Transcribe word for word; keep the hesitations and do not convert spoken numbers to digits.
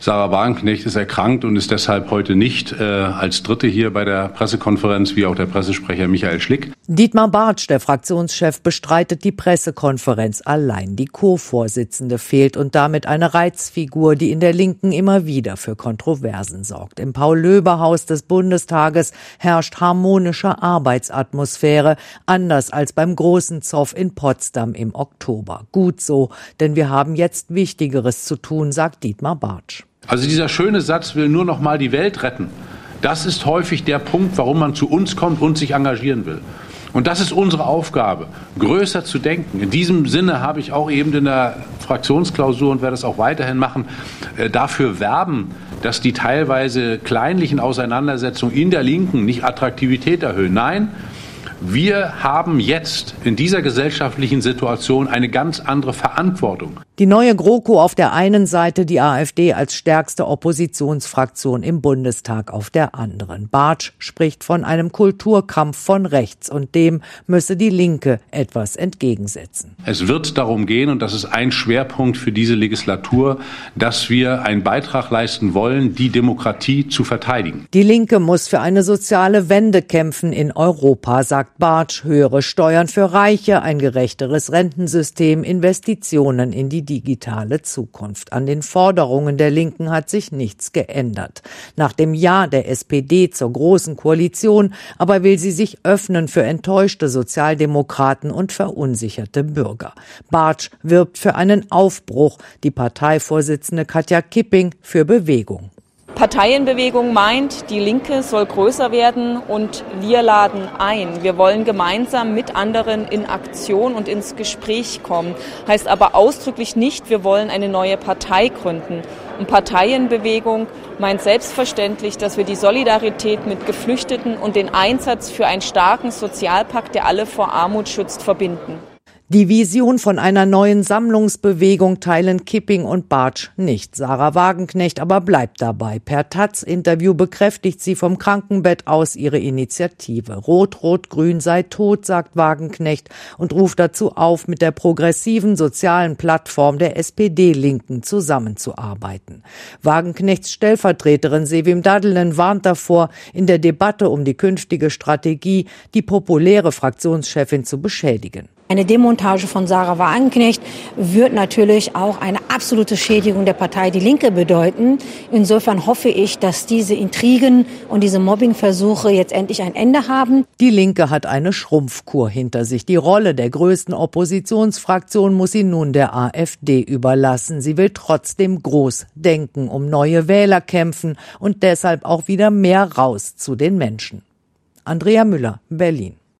Sarah Wagenknecht ist erkrankt und ist deshalb heute nicht äh, als Dritte hier bei der Pressekonferenz, wie auch der Pressesprecher Michael Schlick. Dietmar Bartsch, der Fraktionschef, bestreitet die Pressekonferenz allein. Die Co-Vorsitzende fehlt und damit eine Reizfigur, die in der Linken immer wieder für Kontroversen sorgt. Im Paul-Löbe-Haus des Bundestages herrscht harmonische Arbeitsatmosphäre, anders als beim großen Zoff in Potsdam im Oktober. Gut so, denn wir haben jetzt Wichtigeres zu tun, sagt Dietmar Bartsch. Also dieser schöne Satz will nur noch mal die Welt retten. Das ist häufig der Punkt, warum man zu uns kommt und sich engagieren will. Und das ist unsere Aufgabe, größer zu denken. In diesem Sinne habe ich auch eben in der Fraktionsklausur und werde es auch weiterhin machen, äh, dafür werben, dass die teilweise kleinlichen Auseinandersetzungen in der Linken nicht Attraktivität erhöhen. Nein, wir haben jetzt in dieser gesellschaftlichen Situation eine ganz andere Verantwortung. Die neue GroKo auf der einen Seite, die AfD als stärkste Oppositionsfraktion im Bundestag auf der anderen. Bartsch spricht von einem Kulturkampf von rechts und dem müsse die Linke etwas entgegensetzen. Es wird darum gehen, und das ist ein Schwerpunkt für diese Legislatur, dass wir einen Beitrag leisten wollen, die Demokratie zu verteidigen. Die Linke muss für eine soziale Wende kämpfen in Europa, sagt Bartsch. Höhere Steuern für Reiche, ein gerechteres Rentensystem, Investitionen in die digitale Zukunft. An den Forderungen der Linken hat sich nichts geändert. Nach dem Ja der S P D zur Großen Koalition aber will sie sich öffnen für enttäuschte Sozialdemokraten und verunsicherte Bürger. Bartsch wirbt für einen Aufbruch, die Parteivorsitzende Katja Kipping für Bewegung. Parteienbewegung meint, die Linke soll größer werden und wir laden ein. Wir wollen gemeinsam mit anderen in Aktion und ins Gespräch kommen. Heißt aber ausdrücklich nicht, wir wollen eine neue Partei gründen. Und Parteienbewegung meint selbstverständlich, dass wir die Solidarität mit Geflüchteten und den Einsatz für einen starken Sozialpakt, der alle vor Armut schützt, verbinden. Die Vision von einer neuen Sammlungsbewegung teilen Kipping und Bartsch nicht. Sarah Wagenknecht aber bleibt dabei. Per Taz-Interview bekräftigt sie vom Krankenbett aus ihre Initiative. Rot-Rot-Grün sei tot, sagt Wagenknecht und ruft dazu auf, mit der progressiven sozialen Plattform der S P D-Linken zusammenzuarbeiten. Wagenknechts Stellvertreterin Sevim Dadelen warnt davor, in der Debatte um die künftige Strategie die populäre Fraktionschefin zu beschädigen. Eine Demontage von Sarah Wagenknecht wird natürlich auch eine absolute Schädigung der Partei Die Linke bedeuten. Insofern hoffe ich, dass diese Intrigen und diese Mobbingversuche jetzt endlich ein Ende haben. Die Linke hat eine Schrumpfkur hinter sich. Die Rolle der größten Oppositionsfraktion muss sie nun der AfD überlassen. Sie will trotzdem groß denken, um neue Wähler kämpfen und deshalb auch wieder mehr raus zu den Menschen. Andrea Müller, Berlin.